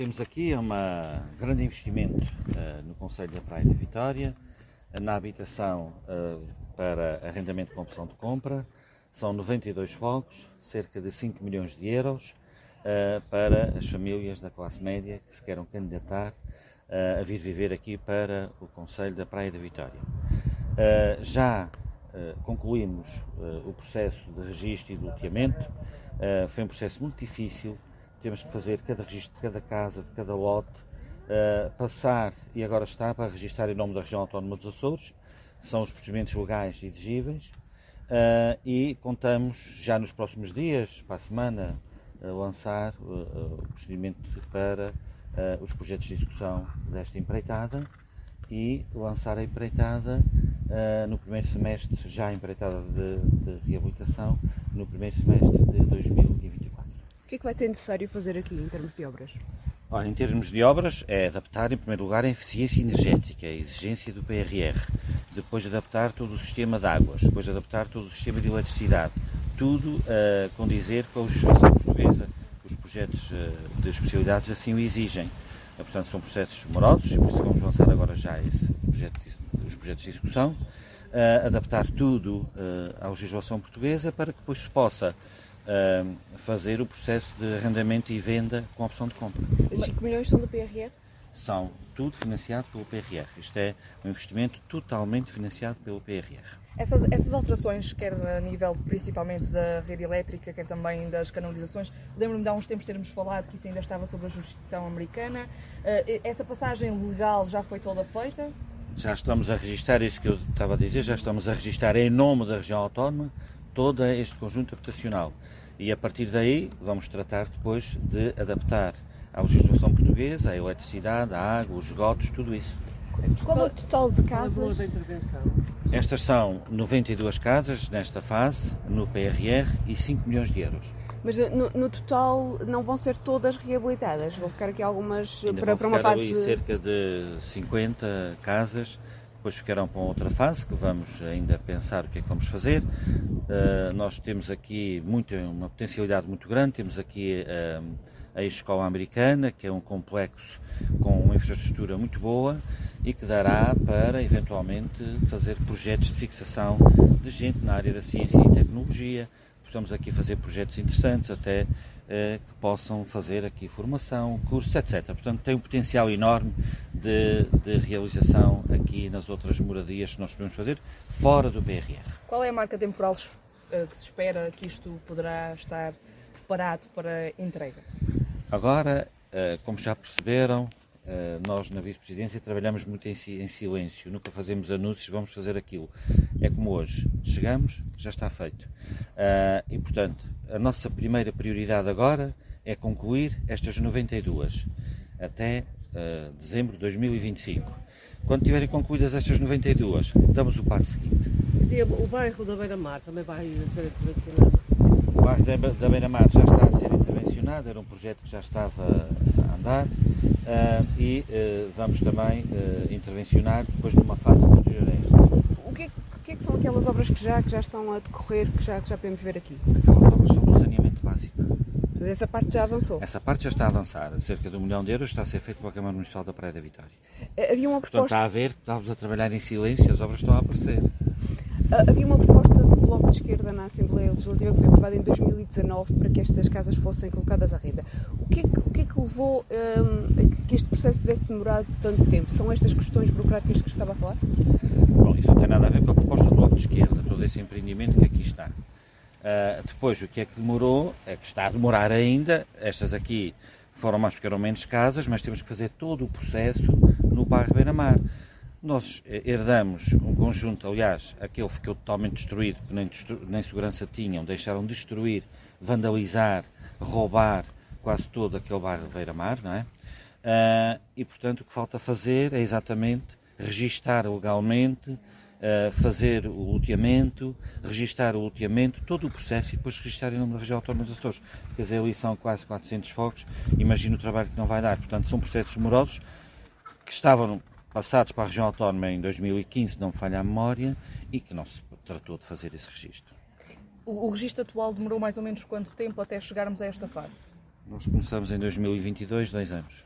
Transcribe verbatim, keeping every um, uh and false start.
Temos aqui um grande investimento uh, no Concelho da Praia da Vitória, uh, na habitação uh, para arrendamento com opção de compra. São noventa e dois fogos, cerca de cinco milhões de euros, uh, para as famílias da classe média que se queiram candidatar uh, a vir viver aqui para o Concelho da Praia da Vitória. Uh, já uh, concluímos uh, o processo de registro e de loteamento. Uh, foi um processo muito difícil. Temos que fazer cada registro de cada casa, de cada lote, uh, passar, e agora está, para registrar em nome da Região Autónoma dos Açores. São os procedimentos legais exigíveis, uh, e contamos já nos próximos dias, para a semana, uh, lançar uh, uh, o procedimento para uh, os projetos de execução desta empreitada e lançar a empreitada uh, no primeiro semestre, já a empreitada de, de reabilitação, no primeiro semestre de dois mil e vinte e quatro. O que é que vai ser necessário fazer aqui em termos de obras? Olha, em termos de obras, é adaptar, em primeiro lugar, a eficiência energética, a exigência do P R R, depois adaptar todo o sistema de águas, depois adaptar todo o sistema de eletricidade, tudo a uh, condizer com a legislação portuguesa. Os projetos uh, de especialidades assim o exigem. Uh, portanto, são processos morosos, e por isso vamos lançar agora já esse projeto, os projetos de execução, uh, adaptar tudo uh, à legislação portuguesa para que depois se possa Uh, fazer o processo de arrendamento e venda com opção de compra. Os cinco milhões são do P R R? São tudo financiado pelo P R R. Isto é um investimento totalmente financiado pelo P R R. Essas, essas alterações, quer a nível principalmente da rede elétrica, quer também das canalizações, lembro-me de há uns tempos termos falado que isso ainda estava sob a jurisdição americana. Uh, essa passagem legal já foi toda feita? Já estamos a registrar, isso que eu estava a dizer, já estamos a registrar em nome da região autónoma todo este conjunto habitacional. E a partir daí vamos tratar depois de adaptar à legislação portuguesa, a eletricidade, a água, os esgotos, tudo isso. Qual é o total de casas? Estas são noventa e duas casas nesta fase, no P R R, e cinco milhões de euros. Mas no, no total não vão ser todas reabilitadas? Vão ficar aqui algumas Ainda para, vão para uma ficar fase... ali cerca de cinquenta casas. Depois ficarão para outra fase, que vamos ainda pensar o que é que vamos fazer. Uh, nós temos aqui muito, uma potencialidade muito grande. Temos aqui uh, a Escola Americana, que é um complexo com uma infraestrutura muito boa e que dará para, eventualmente, fazer projetos de fixação de gente na área da ciência e tecnologia. Possamos aqui fazer projetos interessantes, até que possam fazer aqui formação, cursos, etcétera. Portanto, tem um potencial enorme de, de realização aqui nas outras moradias que nós podemos fazer, fora do P R R. Qual é a marca temporal que se espera que isto poderá estar preparado para entrega? Agora, como já perceberam, nós na Vice-Presidência trabalhamos muito em silêncio, nunca fazemos anúncios, vamos fazer aquilo. É como hoje, chegamos, já está feito. E, portanto, a nossa primeira prioridade agora é concluir estas noventa e duas, até dezembro de dois mil e vinte e cinco. Quando tiverem concluídas estas noventa e duas, damos o passo seguinte. O bairro da Beira-Mar também vai ser intervencionado? O bairro da Beira-Mar já está a ser intervencionado, era um projeto que já estava a andar, uh, e uh, vamos também uh, intervencionar depois numa fase posterior a esta. O que, é, o que é que são aquelas obras que já, que já estão a decorrer, que já, que já podemos ver aqui? Aquelas obras são do saneamento básico. Portanto, essa parte já avançou? Essa parte já está a avançar, cerca de um milhão de euros está a ser feito pela Câmara Municipal da Praia da Vitória. Havia uma Portanto, proposta... está a ver, estávamos a trabalhar em silêncio, as obras estão a aparecer. Havia uma proposta do Bloco de Esquerda na Assembleia Legislativa que foi aprovada em dois mil e dezanove para que estas casas fossem colocadas à renda. O que é que, o que, é que levou um, a que este processo tivesse demorado tanto tempo? São estas questões burocráticas que estava a falar? Bom, isso não tem nada a ver com a proposta do Bloco de Esquerda, todo esse empreendimento que aqui está. Uh, depois, o que é que demorou, é que está a demorar ainda, estas aqui foram mais porque eram menos casas, mas temos que fazer todo o processo no bairro Beira-Mar. Nós herdamos um conjunto, aliás, aquele ficou totalmente destruído, porque nem, destru... nem segurança tinham, deixaram de destruir, vandalizar, roubar quase todo aquele bairro de Beira-Mar, não é? Uh, e, portanto, o que falta fazer é exatamente registar legalmente, uh, fazer o loteamento, registar o loteamento, todo o processo e depois registar em nome da Região Autónoma dos Açores. Quer dizer, ali são quase quatrocentos fogos, imagino o trabalho que não vai dar. Portanto, são processos morosos que estavam passados para a região autónoma em dois mil e quinze, não me falha a memória, e que não se tratou de fazer esse registro. O, o registro atual demorou mais ou menos quanto tempo até chegarmos a esta fase? Nós começamos em dois mil e vinte e dois, dois anos.